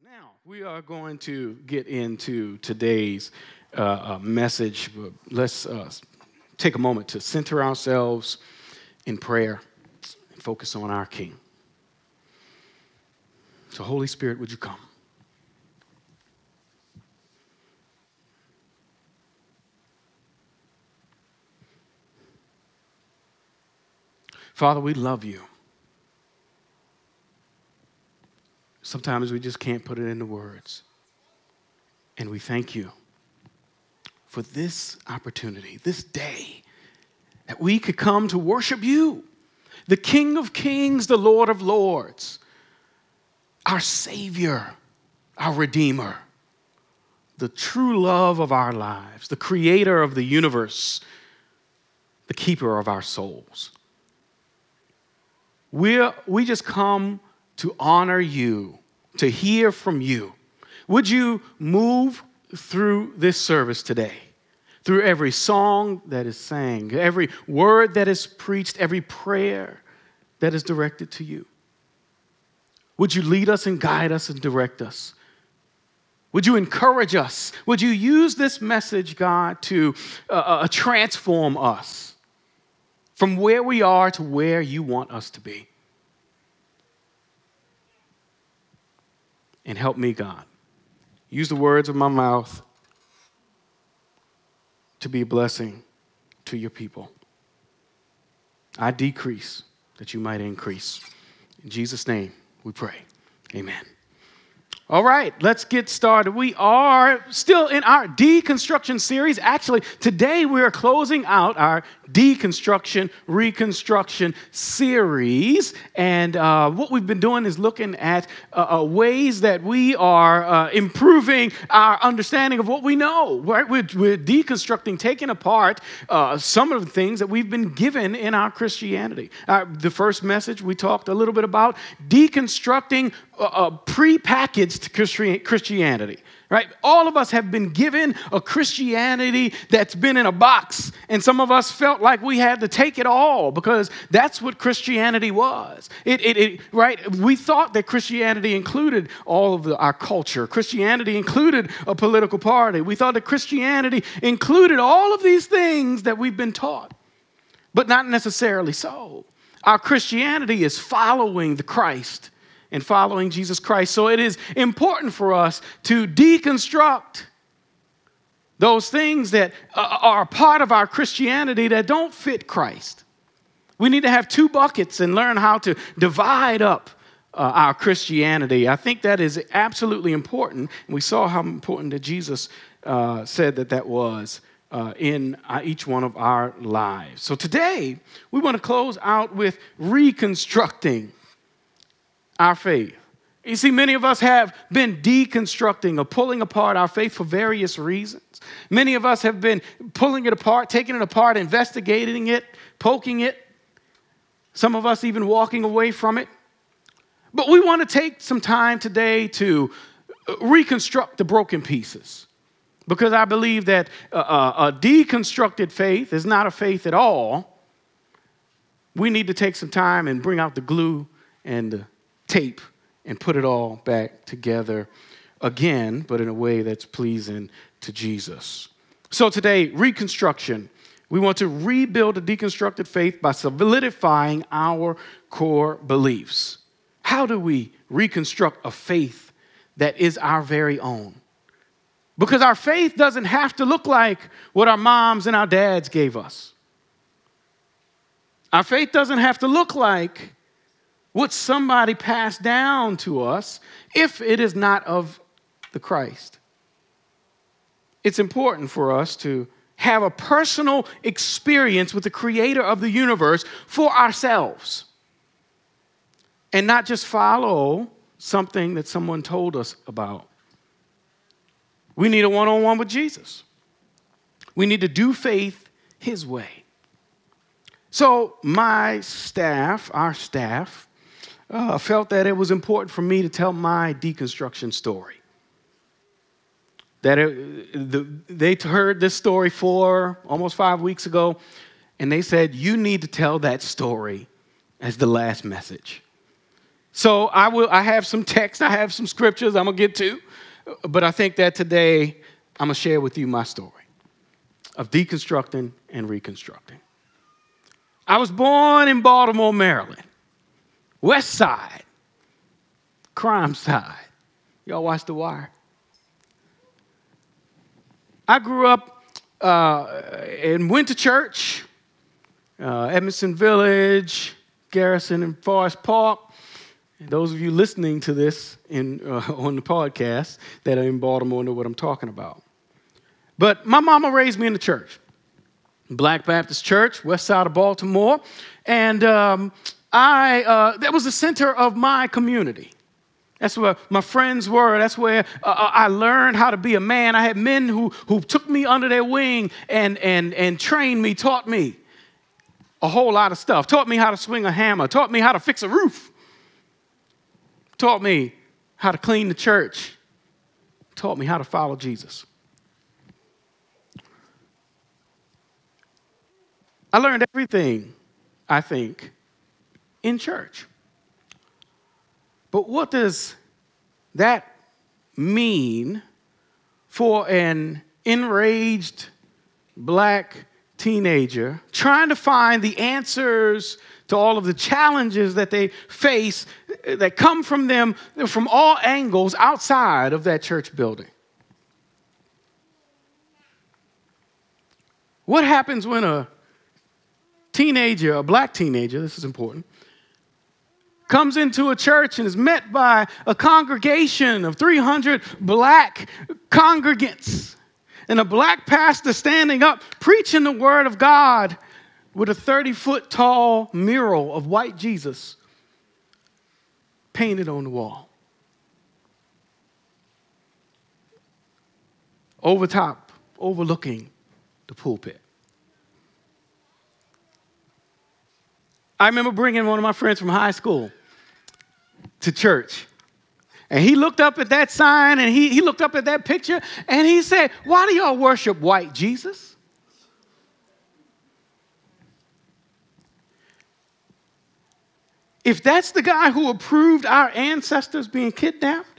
Now, we are going to get into today's message. Let's take a moment to center ourselves in prayer and focus on our King. So, Holy Spirit, would you come? Father, we love you. Sometimes we just can't put it into words. And we thank you for this opportunity, this day, that we could come to worship you, the King of Kings, the Lord of Lords, our Savior, our Redeemer, the true love of our lives, the Creator of the universe, the keeper of our souls. We just come to honor you, to hear from you. Would you move through this service today, through every song that is sang, every word that is preached, every prayer that is directed to you? Would you lead us and guide us and direct us? Would you encourage us? Would you use this message, God, to transform us from where we are to where you want us to be? And help me, God. Use the words of my mouth to be a blessing to your people. I decrease that you might increase. In Jesus' name we pray. Amen. All right, let's get started. We are still in our deconstruction series. Actually, today we are closing out our deconstruction, reconstruction series. And what we've been doing is looking at ways that we are improving our understanding of what we know. Right? We're deconstructing, taking apart some of the things that we've been given in our Christianity. The first message, we talked a little bit about deconstructing prepackaged Christianity, right? All of us have been given a Christianity that's been in a box, and some of us felt like we had to take it all because that's what Christianity was. Right? We thought that Christianity included all of our culture. Christianity included a political party. We thought that Christianity included all of these things that we've been taught, but not necessarily so. Our Christianity is following the Christ and following Jesus Christ. So it is important for us to deconstruct those things that are part of our Christianity that don't fit Christ. We need to have two buckets and learn how to divide up our Christianity. I think that is absolutely important. And we saw how important that Jesus said that was in each one of our lives. So today, we want to close out with reconstructing our faith. You see, many of us have been deconstructing or pulling apart our faith for various reasons. Many of us have been pulling it apart, taking it apart, investigating it, poking it. Some of us even walking away from it. But we want to take some time today to reconstruct the broken pieces. Because I believe that a deconstructed faith is not a faith at all. We need to take some time and bring out the glue and the tape and put it all back together again, but in a way that's pleasing to Jesus. So today, reconstruction. We want to rebuild a deconstructed faith by solidifying our core beliefs. How do we reconstruct a faith that is our very own? Because our faith doesn't have to look like what our moms and our dads gave us. Our faith doesn't have to look like what somebody passed down to us if it is not of the Christ. It's important for us to have a personal experience with the Creator of the universe for ourselves and not just follow something that someone told us about. We need a one-on-one with Jesus. We need to do faith His way. So our staff, felt that it was important for me to tell my deconstruction story. They heard this story almost 5 weeks ago, and they said, you need to tell that story as the last message. So I have some text, I have some scriptures I'm going to get to, but I think that today I'm going to share with you my story of deconstructing and reconstructing. I was born in Baltimore, Maryland, West Side, crime side. Y'all watch The Wire? I grew up and went to church, Edmondson Village, Garrison and Forest Park. And those of you listening to this on the podcast that are in Baltimore know what I'm talking about. But my mama raised me in the church, Black Baptist Church, west side of Baltimore. And that was the center of my community. That's where my friends were. That's where I learned how to be a man. I had men who took me under their wing and trained me, taught me a whole lot of stuff. Taught me how to swing a hammer. Taught me how to fix a roof. Taught me how to clean the church. Taught me how to follow Jesus. I learned everything, I think, in church. But what does that mean for an enraged black teenager trying to find the answers to all of the challenges that they face that come from them from all angles outside of that church building? What happens when a teenager, a black teenager, this is important, comes into a church and is met by a congregation of 300 black congregants and a black pastor standing up preaching the word of God with a 30-foot tall mural of white Jesus painted on the wall? Overlooking the pulpit. I remember bringing one of my friends from high school to church. And he looked up at that sign and he looked up at that picture and he said, "Why do y'all worship white Jesus?" If that's the guy who approved our ancestors being kidnapped,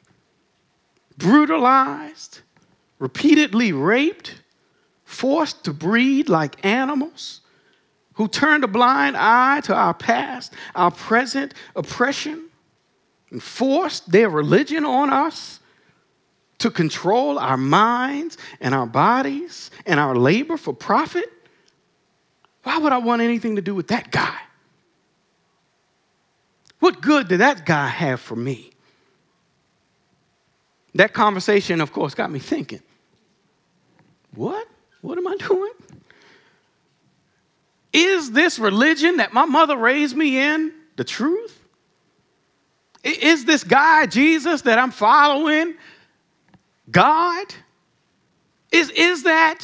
brutalized, repeatedly raped, forced to breed like animals, who turned a blind eye to our past, our present oppression, and forced their religion on us to control our minds and our bodies and our labor for profit, why would I want anything to do with that guy? What good did that guy have for me? That conversation, of course, got me thinking, what? What am I doing? Is this religion that my mother raised me in the truth? Is this guy, Jesus, that I'm following, God? Is that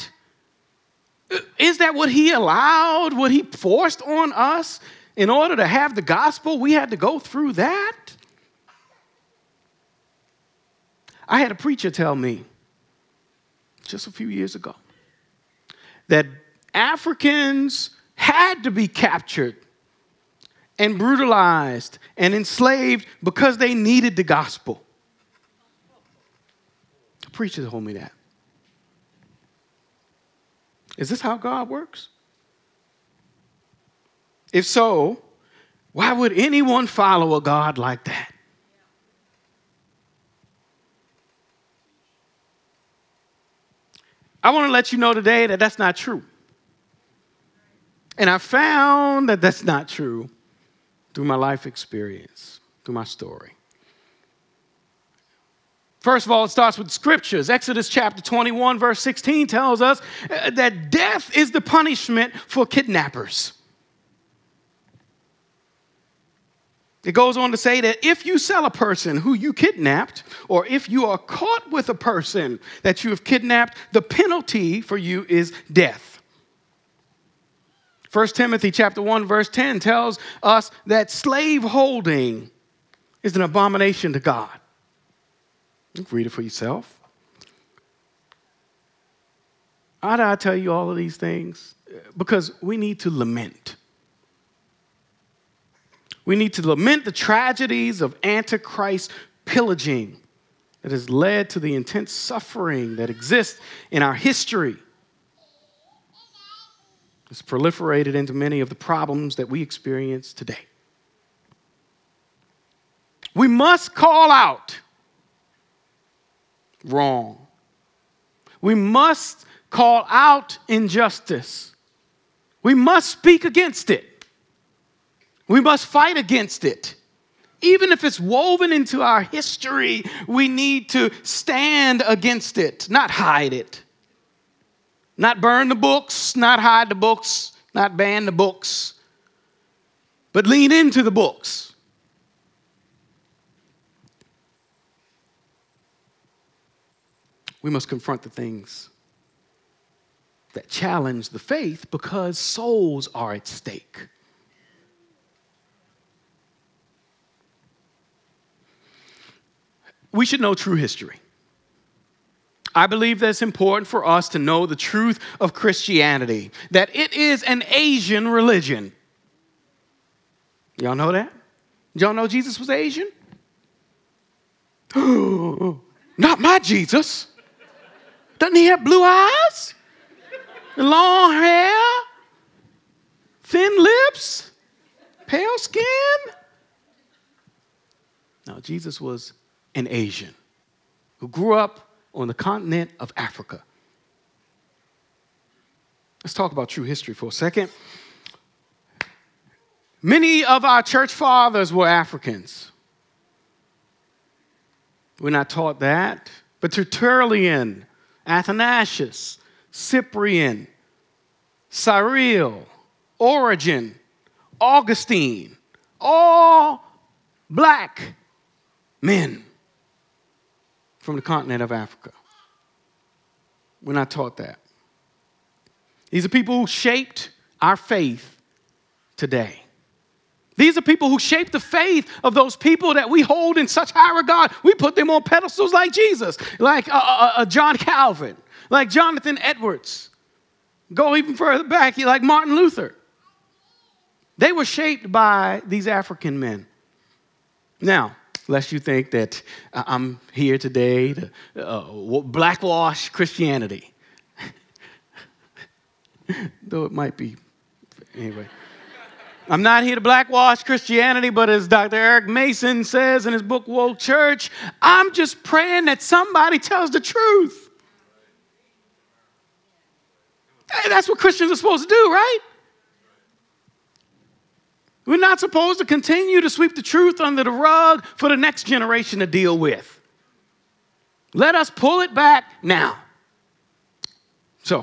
what he allowed, what he forced on us in order to have the gospel? We had to go through that? I had a preacher tell me just a few years ago that Africans had to be captured and brutalized and enslaved because they needed the gospel. The preacher told me that. Is this how God works? If so, why would anyone follow a God like that? I want to let you know today that that's not true. And I found that that's not true through my life experience, through my story. First of all, it starts with scriptures. Exodus chapter 21, verse 16 tells us that death is the punishment for kidnappers. It goes on to say that if you sell a person who you kidnapped, or if you are caught with a person that you have kidnapped, the penalty for you is death. 1 Timothy chapter 1, verse 10 tells us that slaveholding is an abomination to God. You can read it for yourself. Why do I tell you all of these things? Because we need to lament. We need to lament the tragedies of Antichrist pillaging that has led to the intense suffering that exists in our history. It's proliferated into many of the problems that we experience today. We must call out wrong. We must call out injustice. We must speak against it. We must fight against it. Even if it's woven into our history, we need to stand against it, not hide it. Not burn the books, not hide the books, not ban the books, but lean into the books. We must confront the things that challenge the faith because souls are at stake. We should know true history. I believe that it's important for us to know the truth of Christianity, that it is an Asian religion. Y'all know that? Y'all know Jesus was Asian? Not my Jesus. Doesn't he have blue eyes? Long hair? Thin lips? Pale skin? No, Jesus was an Asian who grew up on the continent of Africa. Let's talk about true history for a second. Many of our church fathers were Africans. We're not taught that. But Tertullian, Athanasius, Cyprian, Cyril, Origen, Augustine, all black men from the continent of Africa. We're not taught that. These are people who shaped our faith today. These are people who shaped the faith of those people that we hold in such high regard. We put them on pedestals like Jesus, like John Calvin, like Jonathan Edwards. Go even further back, like Martin Luther. They were shaped by these African men. Now, lest you think that I'm here today to blackwash Christianity. Though it might be. Anyway. I'm not here to blackwash Christianity, but as Dr. Eric Mason says in his book, Woke Church, I'm just praying that somebody tells the truth. Hey, that's what Christians are supposed to do, right? We're not supposed to continue to sweep the truth under the rug for the next generation to deal with. Let us pull it back now. So,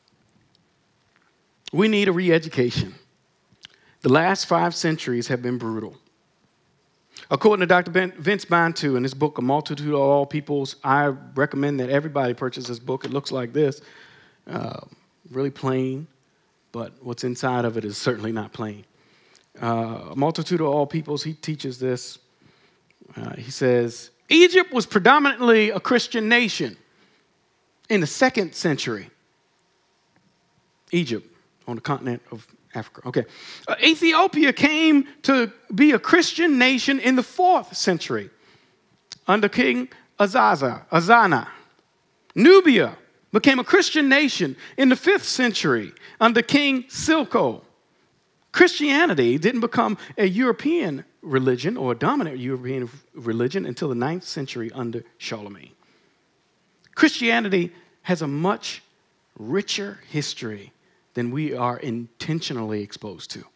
we need a re-education. The last 5 centuries have been brutal. According to Dr. Vince Bantu in his book, A Multitude of All Peoples, I recommend that everybody purchase this book. It looks like this, really plain, but what's inside of it is certainly not plain. A Multitude of All Peoples, he teaches this. He says, Egypt was predominantly a Christian nation in the 2nd century. Egypt, on the continent of Africa. Okay. Ethiopia came to be a Christian nation in the 4th century under King Azana. Nubia became a Christian nation in the 5th century under King Silko. Christianity didn't become a European religion or a dominant European religion until the 9th century under Charlemagne. Christianity has a much richer history than we are intentionally exposed to.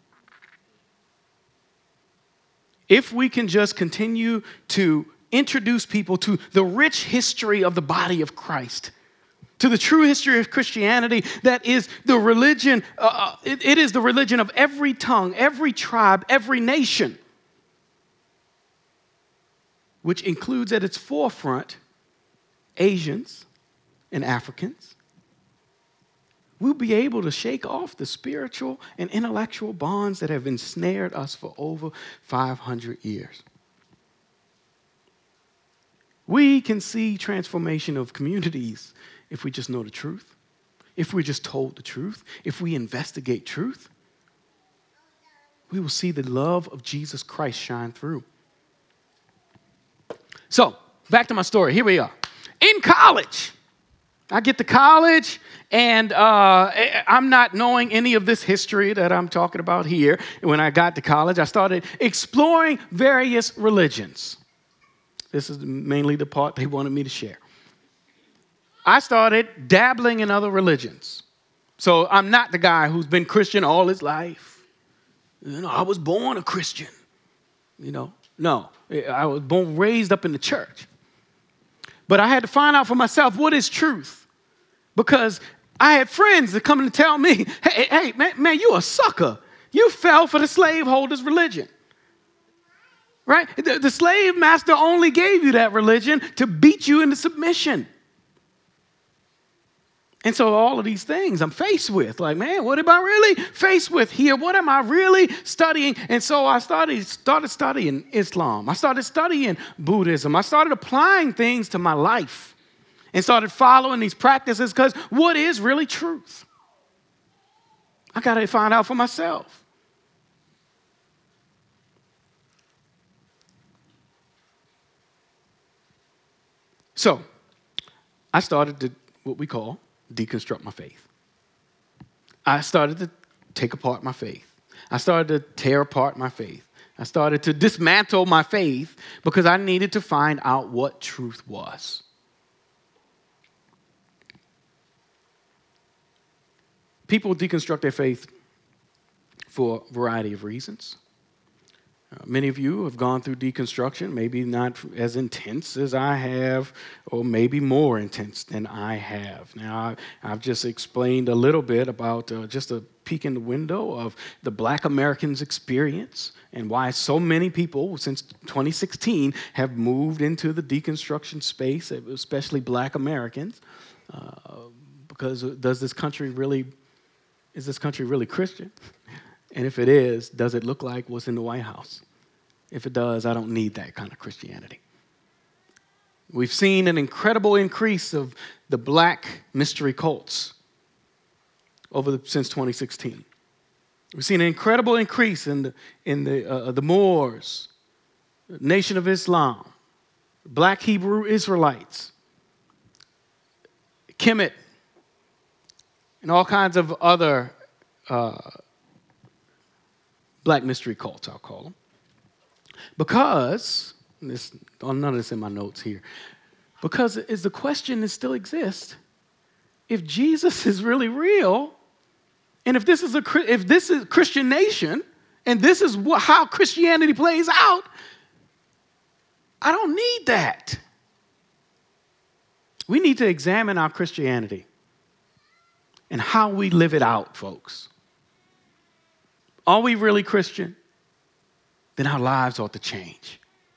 If we can just continue to introduce people to the rich history of the body of Christ, to the true history of Christianity that is the religion, it is the religion of every tongue, every tribe, every nation, which includes at its forefront Asians and Africans, we'll be able to shake off the spiritual and intellectual bonds that have ensnared us for over 500 years. We can see transformation of communities if we just know the truth, if we're just told the truth, if we investigate truth. we will see the love of Jesus Christ shine through. So, back to my story. Here we are. In college, I get to college, and I'm not knowing any of this history that I'm talking about here. When I got to college, I started exploring various religions. This is mainly the part they wanted me to share. I started dabbling in other religions. So I'm not the guy who's been Christian all his life. I was born a Christian. No, I was raised up in the church. But I had to find out for myself what is truth. Because I had friends that come and tell me, hey, man, you a sucker. You fell for the slaveholder's religion. Right? The slave master only gave you that religion to beat you into submission. And so all of these things I'm faced with. Like, man, what am I really faced with here? What am I really studying? And so I started studying Islam. I started studying Buddhism. I started applying things to my life and started following these practices because what is really truth? I got to find out for myself. So I started to what we call deconstruct my faith. I started to take apart my faith. I started to tear apart my faith. I started to dismantle my faith because I needed to find out what truth was. People deconstruct their faith for a variety of reasons. Many of you have gone through deconstruction, maybe not as intense as I have, or maybe more intense than I have. Now, I've just explained a little bit about just a peek in the window of the Black Americans' experience and why so many people since 2016 have moved into the deconstruction space, especially Black Americans, because is this country really Christian? And if it is, does it look like what's in the White House? If it does, I don't need that kind of Christianity. We've seen an incredible increase of the Black mystery cults since 2016. We've seen an incredible increase in the Moors, Nation of Islam, Black Hebrew Israelites, Kemet, and all kinds of other Black mystery cults, I'll call them. Because, none of this in my notes here, because the question still exists, if Jesus is really real, and if this is a Christian nation, and this is how Christianity plays out, I don't need that. We need to examine our Christianity and how we live it out, folks. Are we really Christian? Then our lives ought to change.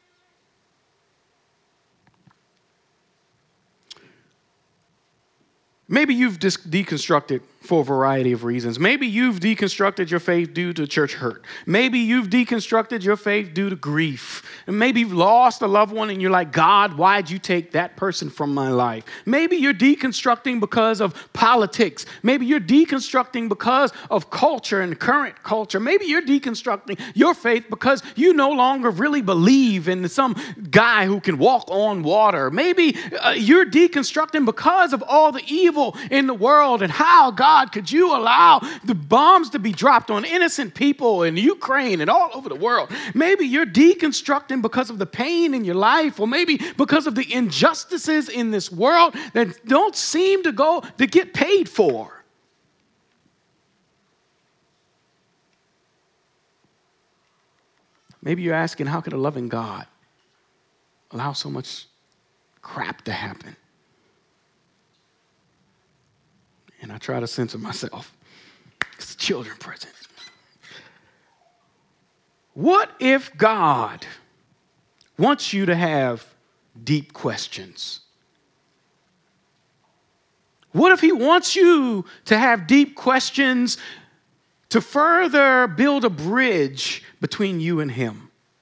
Maybe you've deconstructed for a variety of reasons. Maybe you've deconstructed your faith due to church hurt. Maybe you've deconstructed your faith due to grief. And maybe you've lost a loved one and you're like, God, why'd you take that person from my life? Maybe you're deconstructing because of politics. Maybe you're deconstructing because of culture and current culture. Maybe you're deconstructing your faith because you no longer really believe in some guy who can walk on water. Maybe you're deconstructing because of all the evil in the world and how God could you allow the bombs to be dropped on innocent people in Ukraine and all over the world. Maybe you're deconstructing because of the pain in your life, or maybe because of the injustices in this world that don't seem to get paid for. Maybe you're asking, how could a loving God allow so much crap to happen? And I try to censor myself. It's a children present. What if God wants you to have deep questions? What if he wants you to have deep questions to further build a bridge between you and him?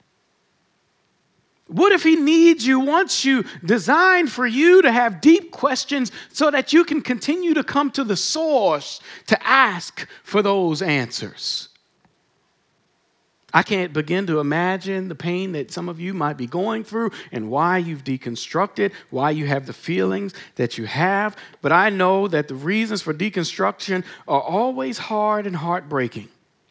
What if he wants you, designed for you to have deep questions so that you can continue to come to the source to ask for those answers? I can't begin to imagine the pain that some of you might be going through and why you've deconstructed, why you have the feelings that you have. But I know that the reasons for deconstruction are always hard and heartbreaking.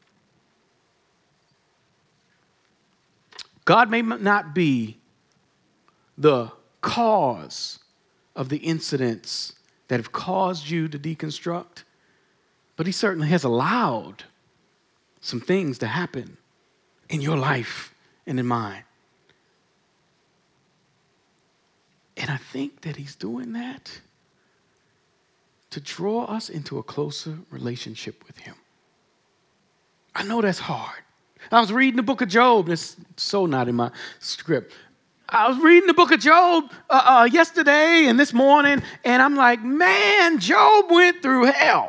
God may not be the cause of the incidents that have caused you to deconstruct, but he certainly has allowed some things to happen in your life and in mine. And I think that he's doing that to draw us into a closer relationship with him. I know that's hard. I was reading the book of Job. It's so not in my script. I was reading the book of Job yesterday and this morning, and I'm like, man, Job went through hell.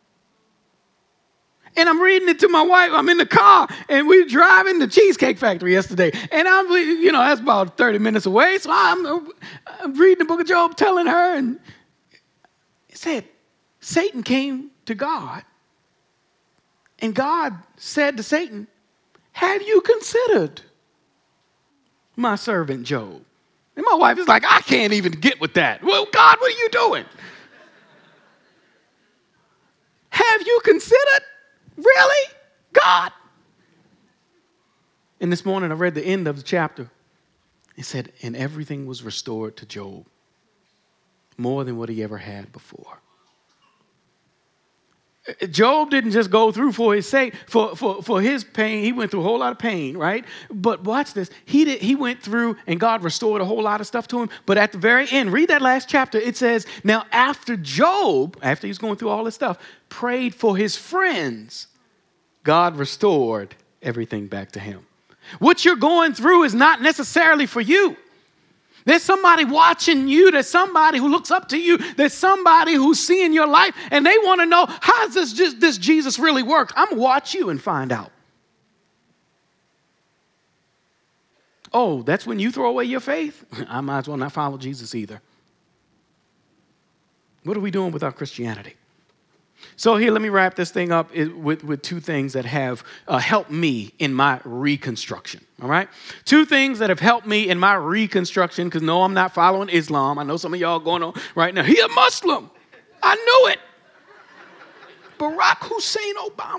And I'm reading it to my wife. I'm in the car, and we were driving to Cheesecake Factory yesterday. And that's about 30 minutes away. So I'm reading the book of Job, telling her, and it said, Satan came to God. And God said to Satan, have you considered my servant Job? And my wife is like, I can't even get with that. Well, God, what are you doing? Have you considered? Really? God? And this morning I read the end of the chapter. It said, and everything was restored to Job, more than what he ever had before. Job didn't just go through for his sake, for his pain. He went through a whole lot of pain, right? But watch this. He went through and God restored a whole lot of stuff to him. But at the very end, read that last chapter. It says, now after Job, after he's going through all this stuff, prayed for his friends, God restored everything back to him. What you're going through is not necessarily for you. There's somebody watching you. There's somebody who looks up to you. There's somebody who's seeing your life, and they want to know, how does this Jesus really work? I'm going to watch you and find out. Oh, that's when you throw away your faith? I might as well not follow Jesus either. What are we doing with our Christianity? So here, let me wrap this thing up with two things that have helped me in my reconstruction, all right? Two things that have helped me in my reconstruction, because no, I'm not following Islam. I know some of y'all going on right now. He a Muslim. I knew it. Barack Hussein Obama.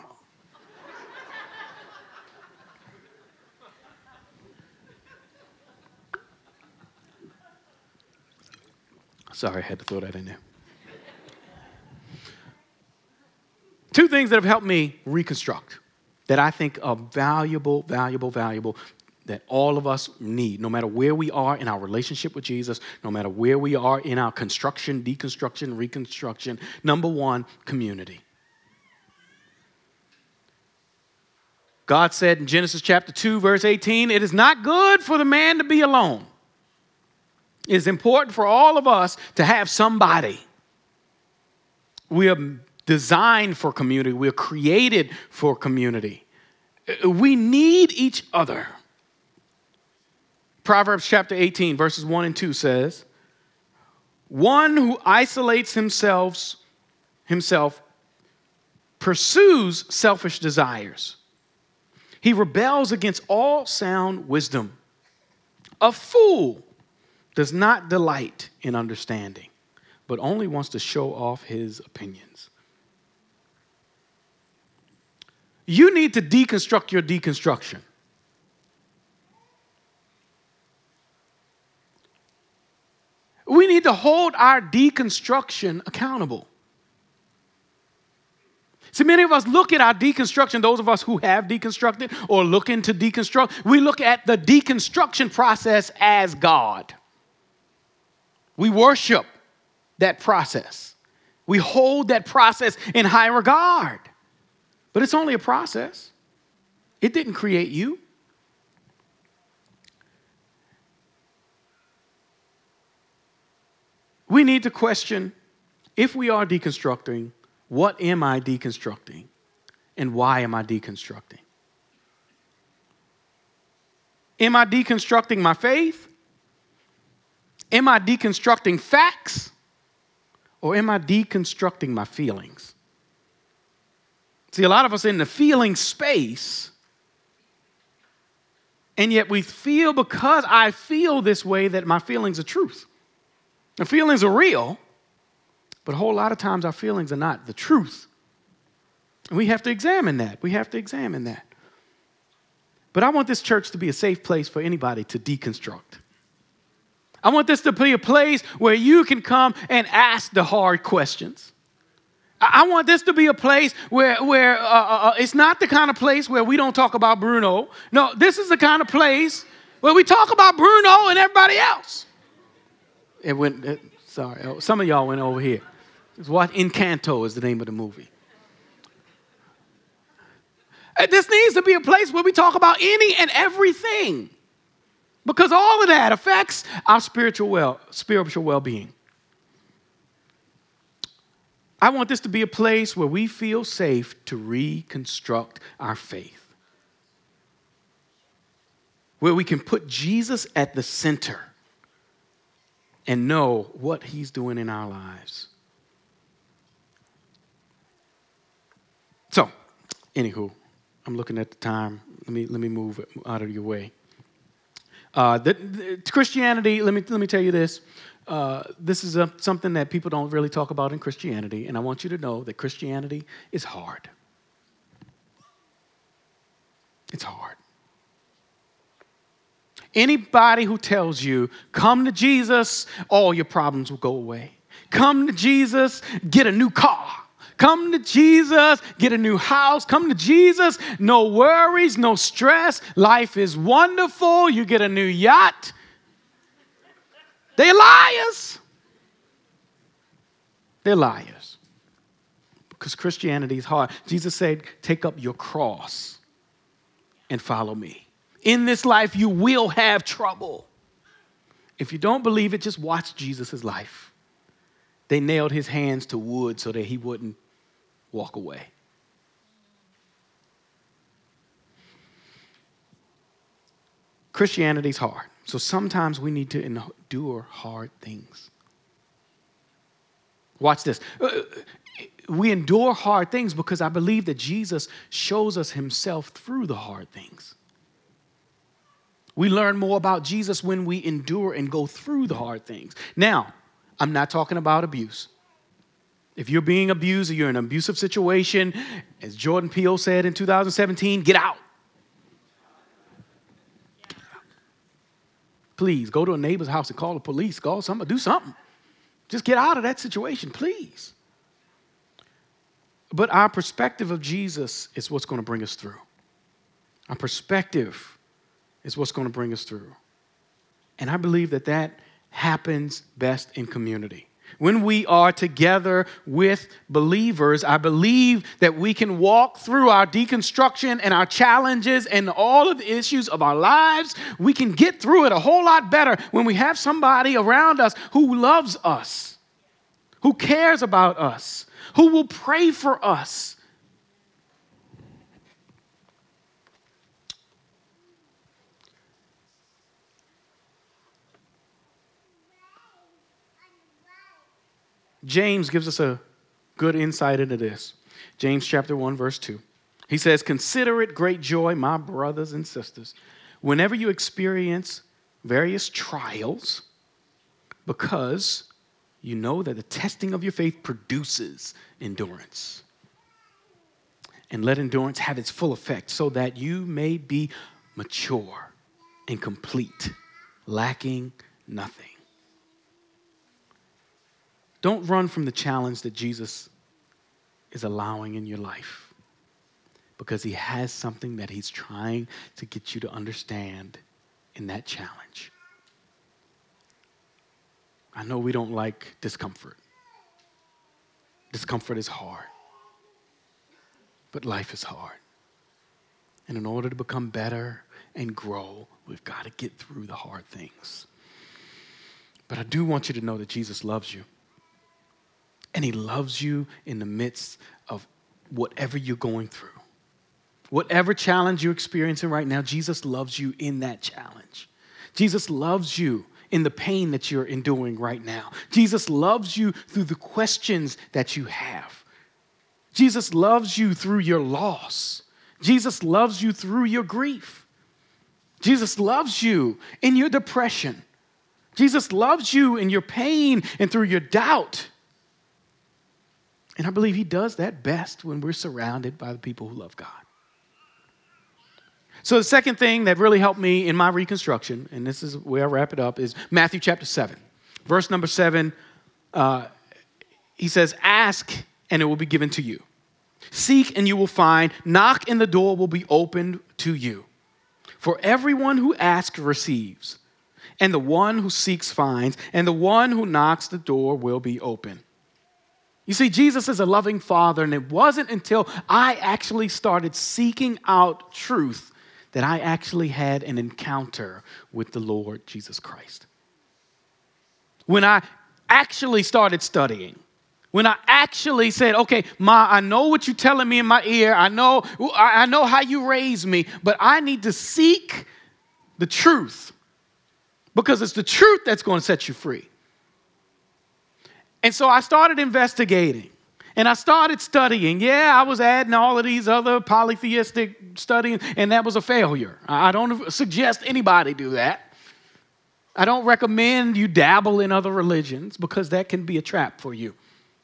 Sorry, I had to throw that in there. Two things that have helped me reconstruct that I think are valuable, that all of us need, no matter where we are in our relationship with Jesus, no matter where we are in our construction, deconstruction, reconstruction. Number one, community. God said in Genesis chapter 2, verse 18, it is not good for the man to be alone. It is important for all of us to have somebody. We are designed for community. We're created for community. We need each other. Proverbs chapter 18, verses 1 and 2 says, one who isolates himself pursues selfish desires. He rebels against all sound wisdom. A fool does not delight in understanding, but only wants to show off his opinions. You need to deconstruct your deconstruction. We need to hold our deconstruction accountable. See, many of us look at our deconstruction, those of us who have deconstructed or looking to deconstruct, we look at the deconstruction process as God. We worship that process. We hold that process in high regard. But it's only a process. It didn't create you. We need to question, if we are deconstructing, what am I deconstructing? And why am I deconstructing? Am I deconstructing my faith? Am I deconstructing facts? Or am I deconstructing my feelings? See, a lot of us in the feeling space And yet we feel, because I feel this way, that my feelings are truth. The feelings are real, but a whole lot of times our feelings are not the truth. And we have to examine that. But I want this church to be a safe place for anybody to deconstruct. I want this to be a place where you can come and ask the hard questions. I want this to be a place where it's not the kind of place where we don't talk about Bruno. No, this is the kind of place where we talk about Bruno and everybody else. Some of y'all went over here. It's what Encanto is the name of the movie. This needs to be a place where we talk about any and everything, because all of that affects our spiritual well-being. I want this to be a place where we feel safe to reconstruct our faith, where we can put Jesus at the center and know what he's doing in our lives. So, anywho, I'm looking at the time. Let me move out of your way. Christianity, let me tell you this. This is something that people don't really talk about in Christianity, and I want you to know that Christianity is hard. It's hard. Anybody who tells you, come to Jesus, all your problems will go away. Come to Jesus, get a new car. Come to Jesus, get a new house. Come to Jesus, no worries, no stress. Life is wonderful. You get a new yacht. They're liars. They're liars. Because Christianity is hard. Jesus said, take up your cross and follow me. In this life, you will have trouble. If you don't believe it, just watch Jesus' life. They nailed his hands to wood so that he wouldn't walk away. Christianity's hard. So sometimes we need to endure hard things. Watch this. We endure hard things because I believe that Jesus shows us himself through the hard things. We learn more about Jesus when we endure and go through the hard things. Now, I'm not talking about abuse. If you're being abused or you're in an abusive situation, as Jordan Peele said in 2017, get out. Please, go to a neighbor's house and call the police. Call somebody, do something. Just get out of that situation, please. But our perspective of Jesus is what's going to bring us through. Our perspective is what's going to bring us through. And I believe that happens best in community. When we are together with believers, I believe that we can walk through our deconstruction and our challenges and all of the issues of our lives. We can get through it a whole lot better when we have somebody around us who loves us, who cares about us, who will pray for us. James gives us a good insight into this. James chapter 1, verse 2. He says, consider it great joy, my brothers and sisters, whenever you experience various trials, because you know that the testing of your faith produces endurance. And let endurance have its full effect, so that you may be mature and complete, lacking nothing. Don't run from the challenge that Jesus is allowing in your life, because he has something that he's trying to get you to understand in that challenge. I know we don't like discomfort. Discomfort is hard, but life is hard. And in order to become better and grow, we've got to get through the hard things. But I do want you to know that Jesus loves you. And he loves you in the midst of whatever you're going through. Whatever challenge you're experiencing right now, Jesus loves you in that challenge. Jesus loves you in the pain that you're enduring right now. Jesus loves you through the questions that you have. Jesus loves you through your loss. Jesus loves you through your grief. Jesus loves you in your depression. Jesus loves you in your pain and through your doubt. And I believe he does that best when we're surrounded by the people who love God. So the second thing that really helped me in my reconstruction, and this is where I wrap it up, is Matthew chapter 7. Verse number 7, he says, ask and it will be given to you. Seek and you will find. Knock and the door will be opened to you. For everyone who asks receives, and the one who seeks finds, and the one who knocks the door will be open. You see, Jesus is a loving Father, and it wasn't until I actually started seeking out truth that I actually had an encounter with the Lord Jesus Christ. When I actually started studying, when I actually said, okay, Ma, I know what you're telling me in my ear. I know how you raised me, but I need to seek the truth because it's the truth that's going to set you free. And so I started investigating and I started studying. Yeah, I was adding all of these other polytheistic studying, and that was a failure. I don't suggest anybody do that. I don't recommend you dabble in other religions because that can be a trap for you.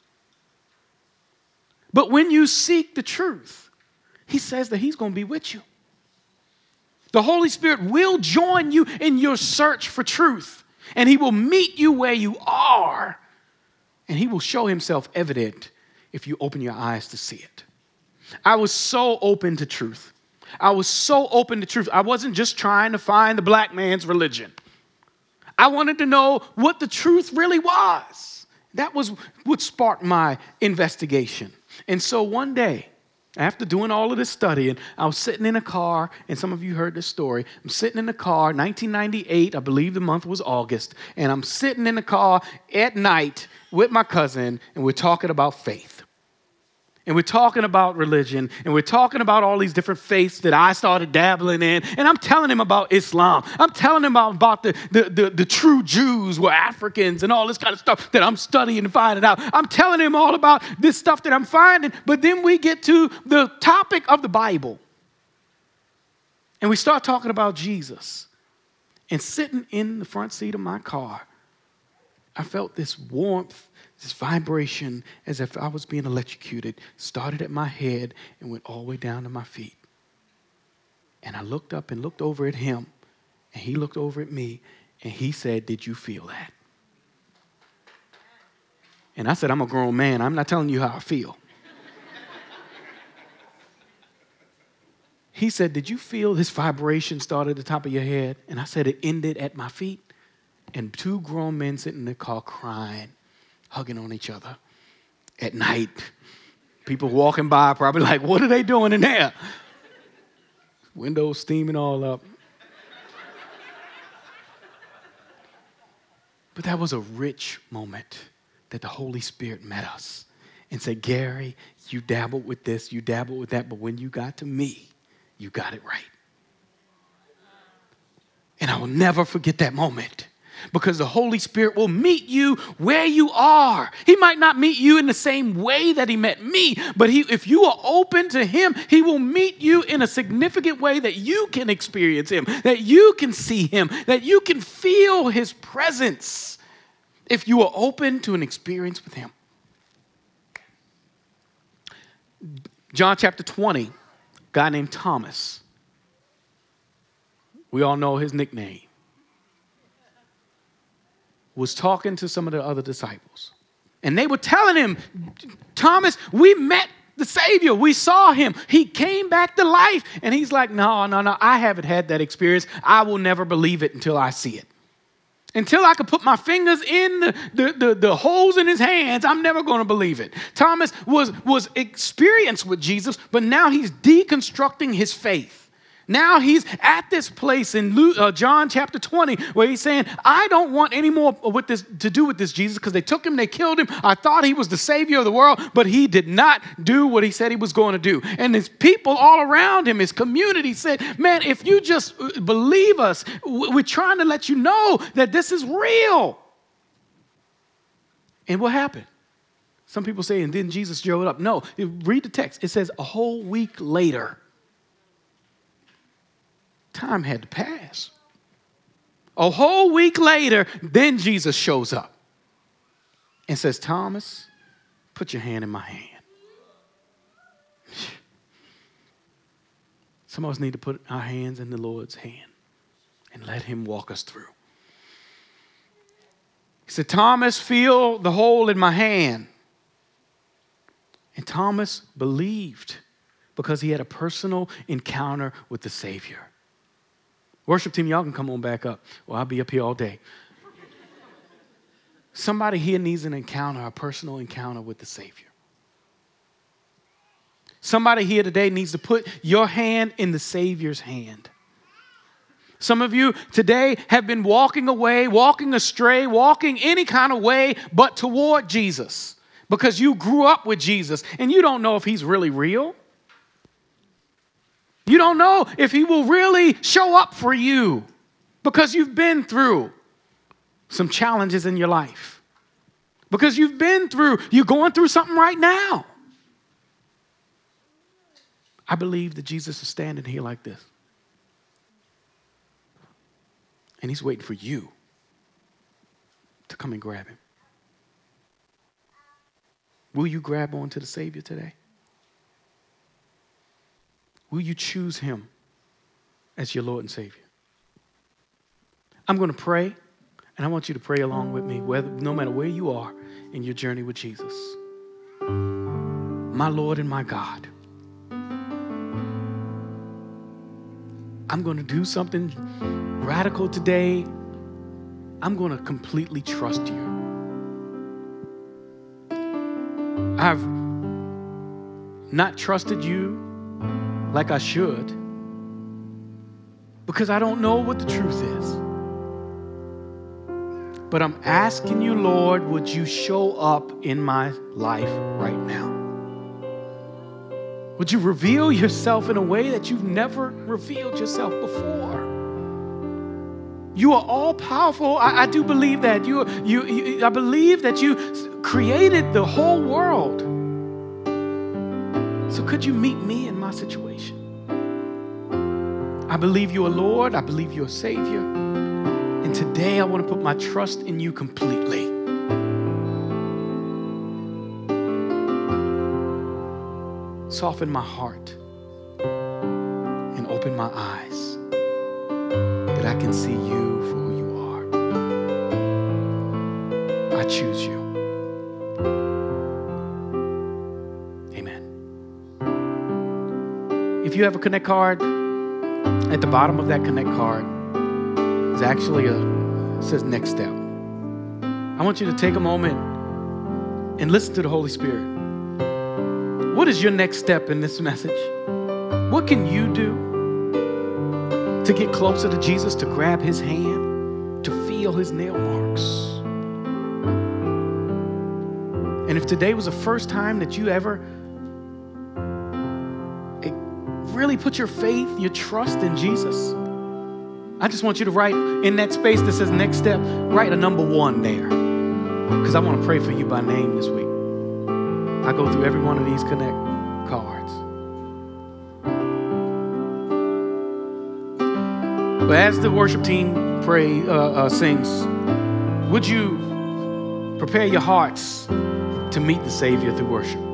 But when you seek the truth, he says that he's going to be with you. The Holy Spirit will join you in your search for truth, and he will meet you where you are, and he will show himself evident if you open your eyes to see it. I was so open to truth. I was so open to truth. I wasn't just trying to find the black man's religion. I wanted to know what the truth really was. That was what sparked my investigation. And so one day, after doing all of this studying, I was sitting in a car, and some of you heard this story. I'm sitting in the car, 1998, I believe the month was August, and I'm sitting in the car at night with my cousin, and we're talking about faith. And we're talking about religion, and we're talking about all these different faiths that I started dabbling in. And I'm telling him about Islam. I'm telling him about the true Jews were Africans and all this kind of stuff that I'm studying and finding out. I'm telling him all about this stuff that I'm finding. But then we get to the topic of the Bible. And we start talking about Jesus. And sitting in the front seat of my car, I felt this warmth, this vibration, as if I was being electrocuted, started at my head and went all the way down to my feet. And I looked up and looked over at him, and he looked over at me, and he said, "Did you feel that?" And I said, "I'm a grown man. I'm not telling you how I feel." He said, "Did you feel this vibration start at the top of your head?" And I said, "It ended at my feet." And two grown men sitting in the car crying, hugging on each other at night. People walking by probably like, what are they doing in there? Windows steaming all up. But that was a rich moment that the Holy Spirit met us and said, "Gary, you dabbled with this, you dabbled with that, but when you got to me, you got it right." And I will never forget that moment. Because the Holy Spirit will meet you where you are. He might not meet you in the same way that he met me, but if you are open to him, he will meet you in a significant way that you can experience him, that you can see him, that you can feel his presence if you are open to an experience with him. John chapter 20, a guy named Thomas. We all know his nickname. Was talking to some of the other disciples. And they were telling him, "Thomas, we met the Savior. We saw him. He came back to life." And he's like, no, I haven't had that experience. I will never believe it until I see it. Until I can put my fingers in the holes in his hands, I'm never going to believe it. Thomas was experienced with Jesus, but now he's deconstructing his faith. Now he's at this place in John chapter 20 where he's saying, "I don't want any more with this to do with this Jesus because they took him, they killed him. I thought he was the Savior of the world, but he did not do what he said he was going to do." And his people all around him, his community said, "Man, if you just believe us, we're trying to let you know that this is real." And what happened? Some people say, and then Jesus showed up. No, read the text. It says a whole week later, Time had to pass. A whole week later, then Jesus shows up and says, Thomas, put your hand in my hand. Some of us need to put our hands in the Lord's hand and let him walk us through. He said, Thomas, feel the hole in my hand. And Thomas believed because he had a personal encounter with the Savior. Worship team, y'all can come on back up. Well, I'll be up here all day. Somebody here needs an encounter, a personal encounter with the Savior. Somebody here today needs to put your hand in the Savior's hand. Some of you today have been walking away, walking astray, walking any kind of way but toward Jesus because you grew up with Jesus and you don't know if he's really real. You don't know if he will really show up for you because you've been through some challenges in your life. Because you're going through something right now. I believe that Jesus is standing here like this. And he's waiting for you to come and grab him. Will you grab onto the Savior today? Will you choose him as your Lord and Savior? I'm going to pray, and I want you to pray along with me, no matter where you are in your journey with Jesus. My Lord and my God, I'm going to do something radical today. I'm going to completely trust you. I've not trusted you like I should because I don't know what the truth is. But I'm asking you, Lord, would you show up in my life right now? Would you reveal yourself in a way that you've never revealed yourself before? You are all powerful. I do believe that. I believe that you created the whole world. So could you meet me in my situation? I believe you are Lord. I believe you are Savior. And today I want to put my trust in you completely. Soften my heart and open my eyes that I can see you for who you are. I choose you. Amen. If you have a Connect card, at the bottom of that Connect card is actually it says Next Step. I want you to take a moment and listen to the Holy Spirit. What is your next step in this message? What can you do to get closer to Jesus, to grab his hand, to feel his nail marks? And if today was the first time that you ever really put your faith, your trust in Jesus, I just want you to write in that space that says Next Step, write a number 1 there. Because I want to pray for you by name this week. I go through every one of these Connect cards. But as the worship team sings, would you prepare your hearts to meet the Savior through worship?